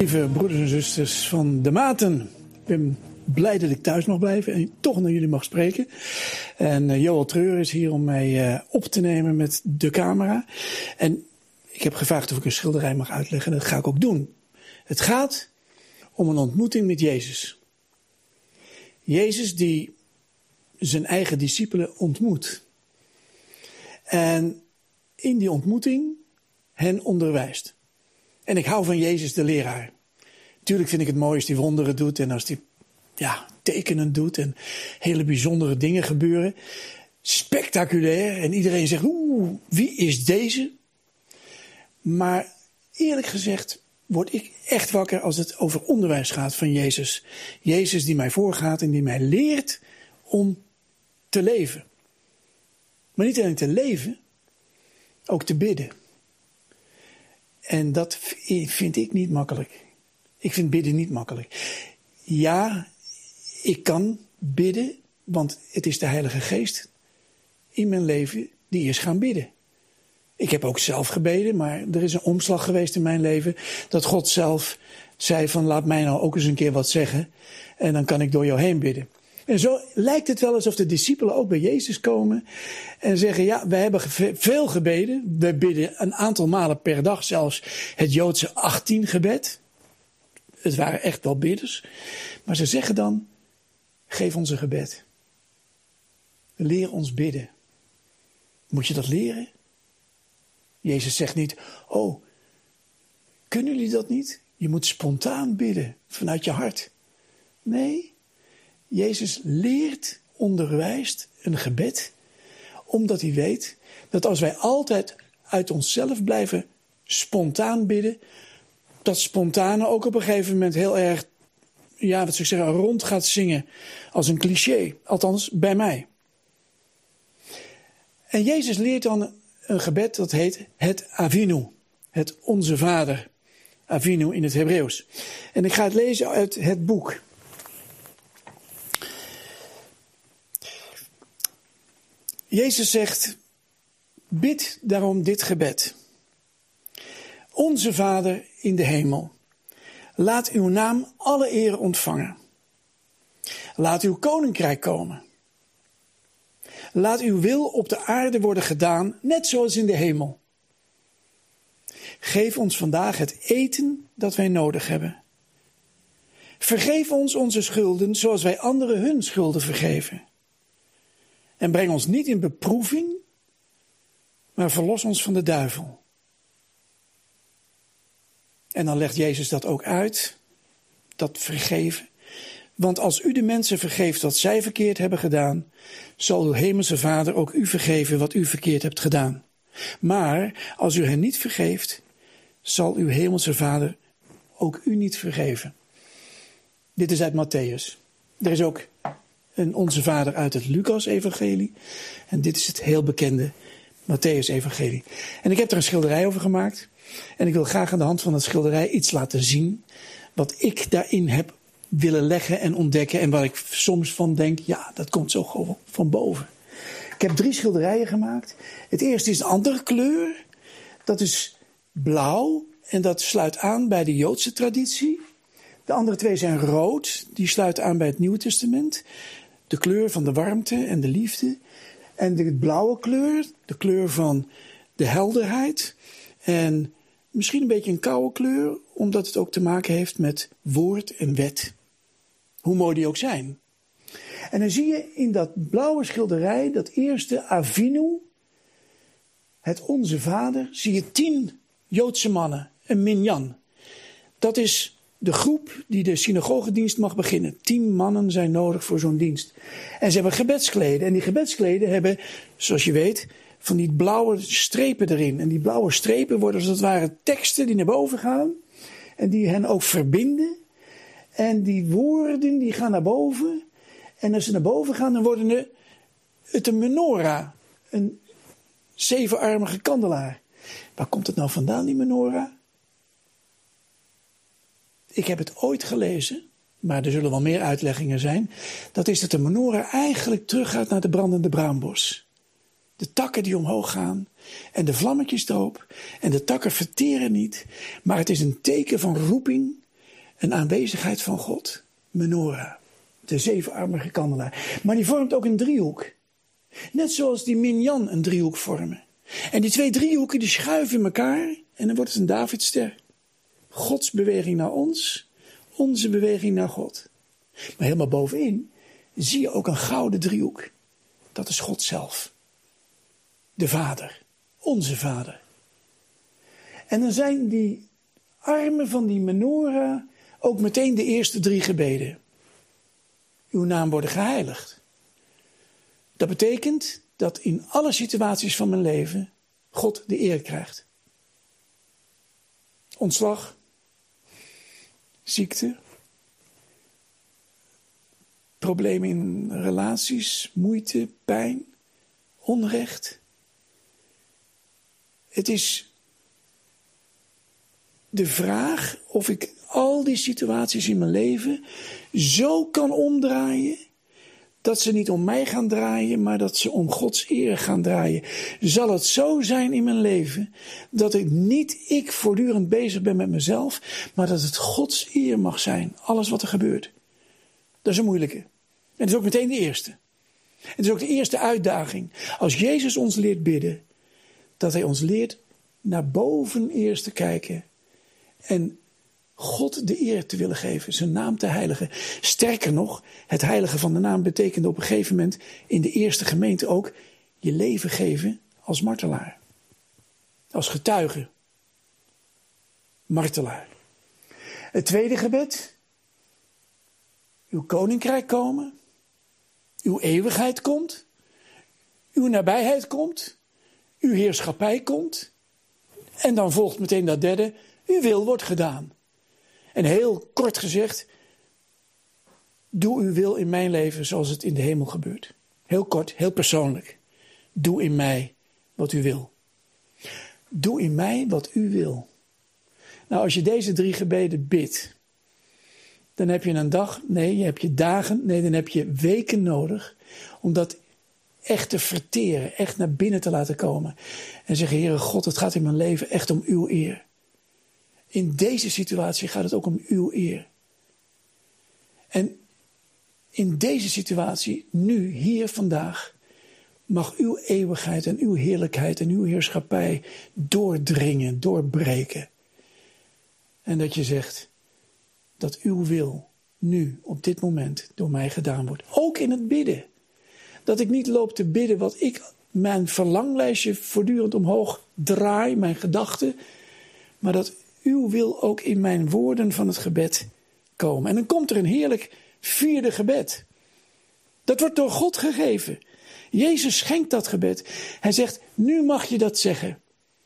Lieve broeders en zusters van de Maten, ik ben blij dat ik thuis mag blijven en toch naar jullie mag spreken. En Joel Treur is hier om mij op te nemen met de camera. En ik heb gevraagd of ik een schilderij mag uitleggen en dat ga ik ook doen. Het gaat om een ontmoeting met Jezus. Jezus die zijn eigen discipelen ontmoet. En in die ontmoeting hen onderwijst. En ik hou van Jezus de leraar. Tuurlijk vind ik het mooi als hij wonderen doet en als hij tekenen doet en hele bijzondere dingen gebeuren. Spectaculair en iedereen zegt, wie is deze? Maar eerlijk gezegd word ik echt wakker als het over onderwijs gaat van Jezus. Jezus die mij voorgaat en die mij leert om te leven. Maar niet alleen te leven, ook te bidden. En dat vind ik niet makkelijk. Ik vind bidden niet makkelijk. Ja, ik kan bidden, want het is de Heilige Geest in mijn leven die is gaan bidden. Ik heb ook zelf gebeden, maar er is een omslag geweest in mijn leven dat God zelf zei van laat mij nou ook eens een keer wat zeggen en dan kan ik door jou heen bidden. En zo lijkt het wel alsof de discipelen ook bij Jezus komen en zeggen, ja, wij hebben veel gebeden. We bidden een aantal malen per dag, zelfs het Joodse 18 gebed. Het waren echt wel bidders. Maar ze zeggen dan, geef ons een gebed. Leer ons bidden. Moet je dat leren? Jezus zegt niet, kunnen jullie dat niet? Je moet spontaan bidden, vanuit je hart. Nee. Jezus leert, onderwijst een gebed, omdat hij weet dat als wij altijd uit onszelf blijven spontaan bidden, dat spontane ook op een gegeven moment heel erg, rond gaat zingen als een cliché, althans bij mij. En Jezus leert dan een gebed dat heet het Avinu, het Onze Vader, Avinu in het Hebreeuws. En ik ga het lezen uit het boek. Jezus zegt, bid daarom dit gebed. Onze Vader in de hemel, laat uw naam alle eer ontvangen. Laat uw koninkrijk komen. Laat uw wil op de aarde worden gedaan, net zoals in de hemel. Geef ons vandaag het eten dat wij nodig hebben. Vergeef ons onze schulden, zoals wij anderen hun schulden vergeven. En breng ons niet in beproeving, maar verlos ons van de duivel. En dan legt Jezus dat ook uit, dat vergeven. Want als u de mensen vergeeft wat zij verkeerd hebben gedaan, zal uw hemelse Vader ook u vergeven wat u verkeerd hebt gedaan. Maar als u hen niet vergeeft, zal uw hemelse Vader ook u niet vergeven. Dit is uit Matthäus. Er is ook een Onze Vader uit het Lucas-evangelie. En dit is het heel bekende Matthäus-evangelie. En ik heb er een schilderij over gemaakt. En ik wil graag aan de hand van dat schilderij iets laten zien wat ik daarin heb willen leggen en ontdekken. En waar ik soms van denk, ja, dat komt zo gewoon van boven. Ik heb 3 schilderijen gemaakt. Het eerste is een andere kleur. Dat is blauw. En dat sluit aan bij de Joodse traditie. De andere 2 zijn rood. Die sluiten aan bij het Nieuwe Testament. De kleur van de warmte en de liefde. En de blauwe kleur, de kleur van de helderheid. En misschien een beetje een koude kleur, omdat het ook te maken heeft met woord en wet. Hoe mooi die ook zijn. En dan zie je in dat blauwe schilderij, dat eerste Avinu, het Onze Vader, zie je 10 Joodse mannen, een minyan. Dat is de groep die de synagogedienst mag beginnen. 10 mannen zijn nodig voor zo'n dienst. En ze hebben gebedskleden. En die gebedskleden hebben, zoals je weet, van die blauwe strepen erin. En die blauwe strepen worden als het ware teksten die naar boven gaan. En die hen ook verbinden. En die woorden die gaan naar boven. En als ze naar boven gaan, dan worden het een menorah. Een 7-armige kandelaar. Waar komt het nou vandaan, die menorah? Ik heb het ooit gelezen, maar er zullen wel meer uitleggingen zijn. Dat is dat de menorah eigenlijk teruggaat naar de brandende braambos. De takken die omhoog gaan en de vlammetjes erop. En de takken verteren niet, maar het is een teken van roeping een aanwezigheid van God. Menorah, de zevenarmige kandelaar. Maar die vormt ook een driehoek. Net zoals die minyan een driehoek vormen. En die twee driehoeken die schuiven in elkaar en dan wordt het een Davidster. Gods beweging naar ons, onze beweging naar God. Maar helemaal bovenin zie je ook een gouden driehoek. Dat is God zelf. De Vader, onze Vader. En dan zijn die armen van die menorah ook meteen de eerste 3 gebeden. Uw naam worden geheiligd. Dat betekent dat in alle situaties van mijn leven God de eer krijgt. Ontslag, ziekte, problemen in relaties, moeite, pijn, onrecht. Het is de vraag of ik al die situaties in mijn leven zo kan omdraaien dat ze niet om mij gaan draaien, maar dat ze om Gods eer gaan draaien. Zal het zo zijn in mijn leven dat ik voortdurend bezig ben met mezelf, maar dat het Gods eer mag zijn, alles wat er gebeurt. Dat is een moeilijke. En dat is ook meteen de eerste. Het is ook de eerste uitdaging. Als Jezus ons leert bidden, dat hij ons leert naar boven eerst te kijken en God de eer te willen geven, zijn naam te heiligen. Sterker nog, het heiligen van de naam betekende op een gegeven moment in de eerste gemeente ook je leven geven als martelaar. Als getuige. Martelaar. Het tweede gebed. Uw koninkrijk komen. Uw eeuwigheid komt. Uw nabijheid komt. Uw heerschappij komt. En dan volgt meteen dat derde. Uw wil wordt gedaan. En heel kort gezegd, doe uw wil in mijn leven zoals het in de hemel gebeurt. Heel kort, heel persoonlijk. Doe in mij wat u wil. Doe in mij wat u wil. Nou, als je deze 3 gebeden bidt, dan heb je een dag, nee, je hebt je dagen, nee, dan heb je weken nodig om dat echt te verteren, echt naar binnen te laten komen. En zeggen, Heere God, het gaat in mijn leven echt om uw eer. In deze situatie gaat het ook om uw eer. En in deze situatie, nu, hier, vandaag, mag uw eeuwigheid en uw heerlijkheid en uw heerschappij doordringen, doorbreken. En dat je zegt dat uw wil nu, op dit moment, door mij gedaan wordt. Ook in het bidden. Dat ik niet loop te bidden wat ik mijn verlanglijstje voortdurend omhoog draai, mijn gedachten, maar dat uw wil ook in mijn woorden van het gebed komen. En dan komt er een heerlijk 4e gebed. Dat wordt door God gegeven. Jezus schenkt dat gebed. Hij zegt, nu mag je dat zeggen.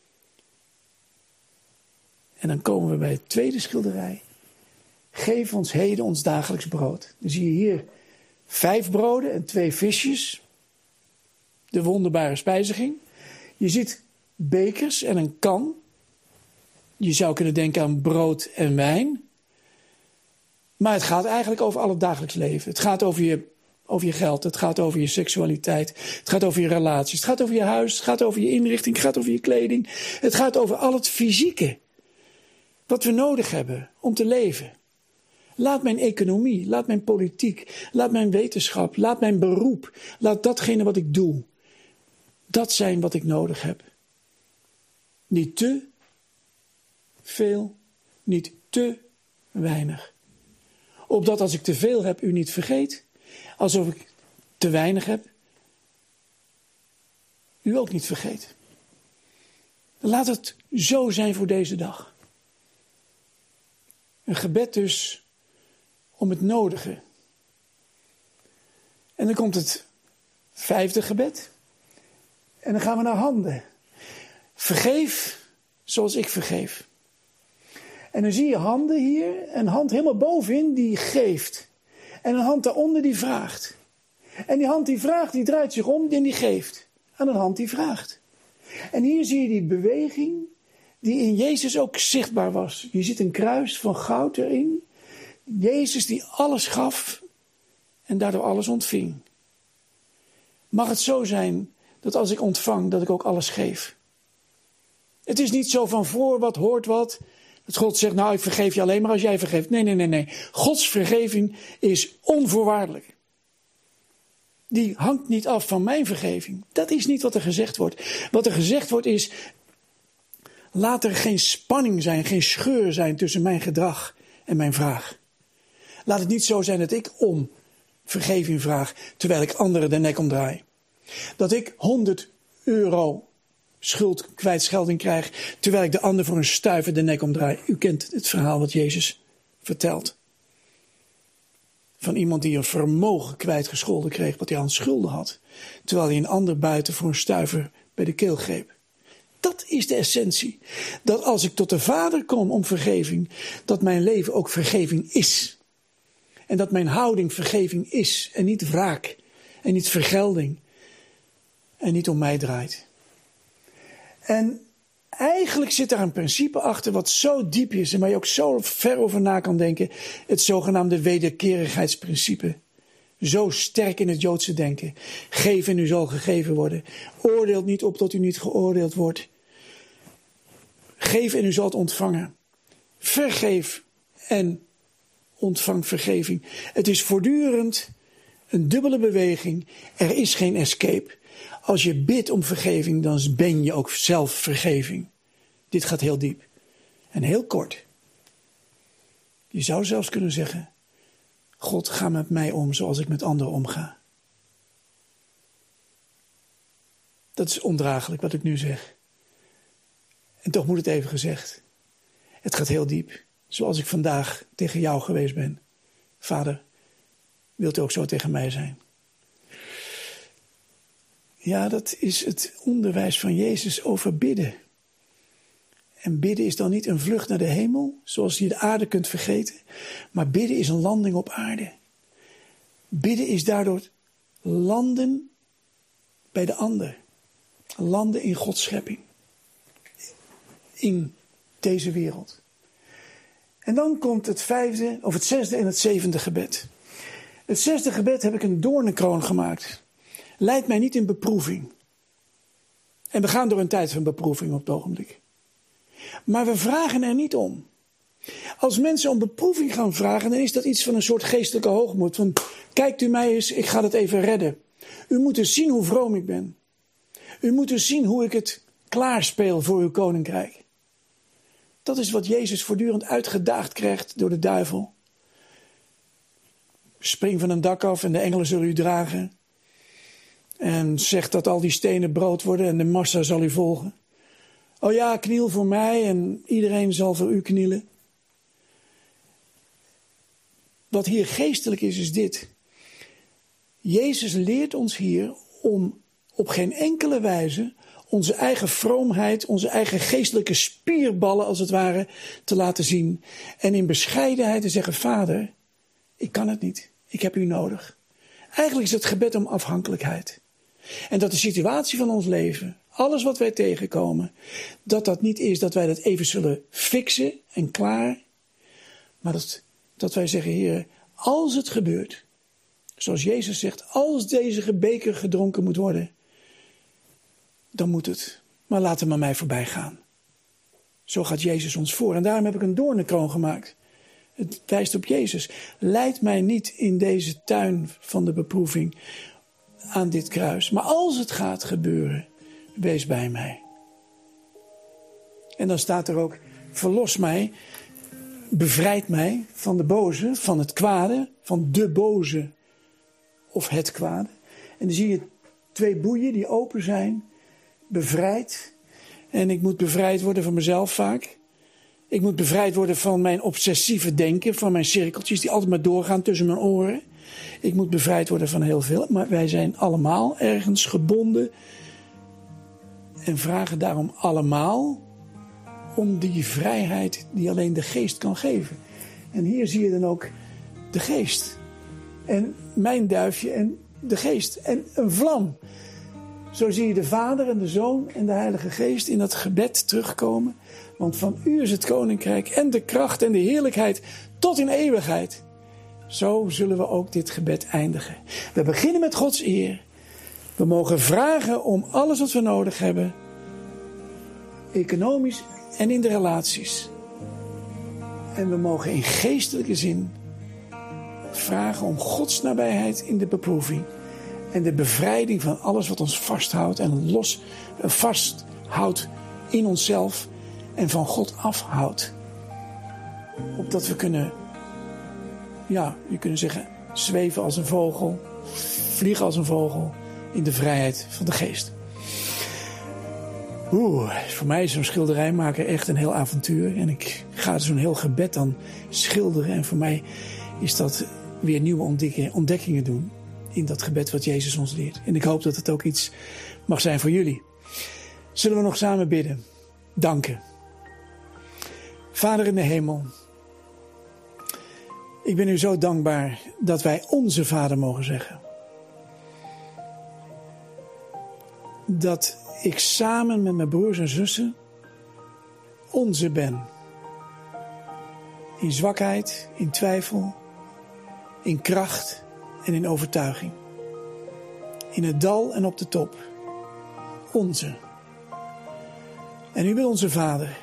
En dan komen we bij het tweede schilderij. Geef ons heden ons dagelijks brood. Dan zie je hier 5 broden en 2 visjes. De wonderbare spijziging. Je ziet bekers en een kan. Je zou kunnen denken aan brood en wijn. Maar het gaat eigenlijk over al het dagelijks leven. Het gaat over je geld. Het gaat over je seksualiteit. Het gaat over je relaties. Het gaat over je huis. Het gaat over je inrichting. Het gaat over je kleding. Het gaat over al het fysieke. Wat we nodig hebben om te leven. Laat mijn economie, laat mijn politiek, laat mijn wetenschap, laat mijn beroep, laat datgene wat ik doe, dat zijn wat ik nodig heb. Niet te veel, niet te weinig. Opdat als ik te veel heb, u niet vergeet. Alsof ik te weinig heb, u ook niet vergeet. Laat het zo zijn voor deze dag. Een gebed dus om het nodige. En dan komt het 5e gebed. En dan gaan we naar handen. Vergeef zoals ik vergeef. En dan zie je handen hier. Een hand helemaal bovenin die geeft. En een hand daaronder die vraagt. En die hand die vraagt, die draait zich om en die geeft. Aan een hand die vraagt. En hier zie je die beweging die in Jezus ook zichtbaar was. Je ziet een kruis van goud erin. Jezus die alles gaf en daardoor alles ontving. Mag het zo zijn dat als ik ontvang, dat ik ook alles geef. Het is niet zo van voor wat hoort wat. Dat God zegt, nou ik vergeef je alleen maar als jij vergeeft. Nee. Gods vergeving is onvoorwaardelijk. Die hangt niet af van mijn vergeving. Dat is niet wat er gezegd wordt. Wat er gezegd wordt is, laat er geen spanning zijn, geen scheur zijn tussen mijn gedrag en mijn vraag. Laat het niet zo zijn dat ik om vergeving vraag, terwijl ik anderen de nek omdraai. Dat ik 100 euro kwijtschelding krijg, terwijl ik de ander voor een stuiver de nek omdraai. U kent het verhaal wat Jezus vertelt. Van iemand die een vermogen kwijtgescholden kreeg, wat hij aan schulden had. Terwijl hij een ander buiten voor een stuiver bij de keel greep. Dat is de essentie. Dat als ik tot de Vader kom om vergeving, dat mijn leven ook vergeving is. En dat mijn houding vergeving is. En niet wraak. En niet vergelding. En niet om mij draait. En eigenlijk zit daar een principe achter wat zo diep is en waar je ook zo ver over na kan denken. Het zogenaamde wederkerigheidsprincipe. Zo sterk in het Joodse denken. Geef en u zal gegeven worden. Oordeelt niet op tot u niet geoordeeld wordt. Geef en u zult ontvangen. Vergeef en ontvang vergeving. Het is voortdurend een dubbele beweging. Er is geen escape. Als je bidt om vergeving, dan ben je ook zelf vergeving. Dit gaat heel diep. En heel kort. Je zou zelfs kunnen zeggen, God, ga met mij om zoals ik met anderen omga. Dat is ondraaglijk wat ik nu zeg. En toch moet het even gezegd. Het gaat heel diep. Zoals ik vandaag tegen jou geweest ben. Vader, wilt u ook zo tegen mij zijn? Ja, dat is het onderwijs van Jezus over bidden. En bidden is dan niet een vlucht naar de hemel, zoals je de aarde kunt vergeten. Maar bidden is een landing op aarde. Bidden is daardoor landen bij de ander. Landen in Gods schepping. In deze wereld. En dan komt het 5e, of het 6e en het 7e gebed. Het 6e gebed heb ik een doornenkroon gemaakt. Leid mij niet in beproeving. En we gaan door een tijd van beproeving op het ogenblik. Maar we vragen er niet om. Als mensen om beproeving gaan vragen, dan is dat iets van een soort geestelijke hoogmoed. Van, kijkt u mij eens, ik ga het even redden. U moet eens zien hoe vroom ik ben. U moet eens zien hoe ik het klaarspeel voor uw koninkrijk. Dat is wat Jezus voortdurend uitgedaagd krijgt door de duivel. Spring van een dak af en de engelen zullen u dragen. En zegt dat al die stenen brood worden en de massa zal u volgen. Oh ja, kniel voor mij en iedereen zal voor u knielen. Wat hier geestelijk is dit. Jezus leert ons hier om op geen enkele wijze onze eigen vroomheid, onze eigen geestelijke spierballen als het ware te laten zien. En in bescheidenheid te zeggen, Vader, ik kan het niet. Ik heb u nodig. Eigenlijk is het gebed om afhankelijkheid. En dat de situatie van ons leven, alles wat wij tegenkomen, dat niet is dat wij dat even zullen fixen en klaar. Maar dat wij zeggen, Heer, als het gebeurt, zoals Jezus zegt, als deze beker gedronken moet worden, dan moet het. Maar laat hem aan mij voorbij gaan. Zo gaat Jezus ons voor. En daarom heb ik een doornenkroon gemaakt. Het wijst op Jezus. Leid mij niet in deze tuin van de beproeving aan dit kruis. Maar als het gaat gebeuren, wees bij mij. En dan staat er ook, verlos mij, bevrijd mij van de boze, van het kwade, van de boze of het kwade. En dan zie je 2 boeien die open zijn, bevrijd. En ik moet bevrijd worden van mezelf vaak. Ik moet bevrijd worden van mijn obsessieve denken, van mijn cirkeltjes die altijd maar doorgaan tussen mijn oren. Ik moet bevrijd worden van heel veel, maar wij zijn allemaal ergens gebonden en vragen daarom allemaal om die vrijheid die alleen de geest kan geven. En hier zie je dan ook de geest en mijn duifje en de geest en een vlam. Zo zie je de Vader en de Zoon en de Heilige Geest in dat gebed terugkomen. Want van u is het koninkrijk en de kracht en de heerlijkheid tot in eeuwigheid. Zo zullen we ook dit gebed eindigen. We beginnen met Gods eer. We mogen vragen om alles wat we nodig hebben. Economisch en in de relaties. En we mogen in geestelijke zin vragen om Gods nabijheid in de beproeving. En de bevrijding van alles wat ons vasthoudt en vasthoudt in onszelf en van God afhoudt. Opdat we kunnen, je kunt zeggen, zweven als een vogel, vliegen als een vogel in de vrijheid van de geest. Voor mij is zo'n schilderijmaker echt een heel avontuur. En ik ga zo'n heel gebed dan schilderen. En voor mij is dat weer nieuwe ontdekkingen doen in dat gebed wat Jezus ons leert. En ik hoop dat het ook iets mag zijn voor jullie. Zullen we nog samen bidden? Danken. Vader in de hemel, ik ben u zo dankbaar dat wij onze Vader mogen zeggen. Dat ik samen met mijn broers en zussen onze ben. In zwakheid, in twijfel, in kracht en in overtuiging. In het dal en op de top. Onze. En u bent onze Vader.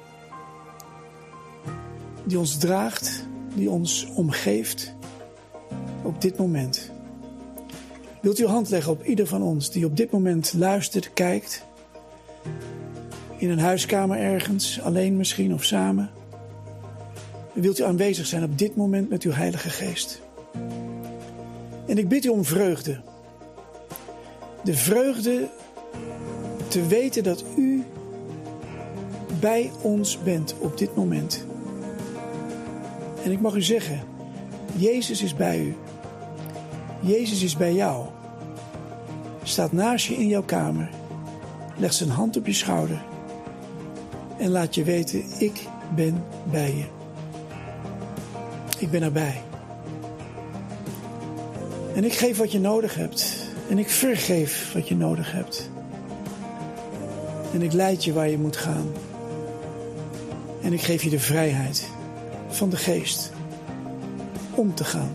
Die ons draagt, die ons omgeeft op dit moment. Wilt u uw hand leggen op ieder van ons die op dit moment luistert, kijkt. In een huiskamer ergens, alleen misschien of samen. Wilt u aanwezig zijn op dit moment met uw Heilige Geest. En ik bid u om vreugde. De vreugde te weten dat u bij ons bent op dit moment. En ik mag u zeggen, Jezus is bij u. Jezus is bij jou. Staat naast je in jouw kamer. Legt zijn hand op je schouder. En laat je weten, ik ben bij je. Ik ben erbij. En ik geef wat je nodig hebt. En ik vergeef wat je nodig hebt. En ik leid je waar je moet gaan. En ik geef je de vrijheid van de geest om te gaan.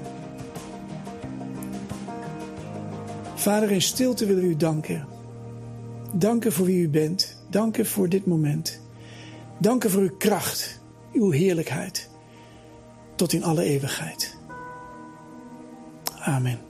Vader, in stilte willen we u danken. Danken voor wie u bent. Danken voor dit moment. Danken voor uw kracht, uw heerlijkheid. Tot in alle eeuwigheid. Amen.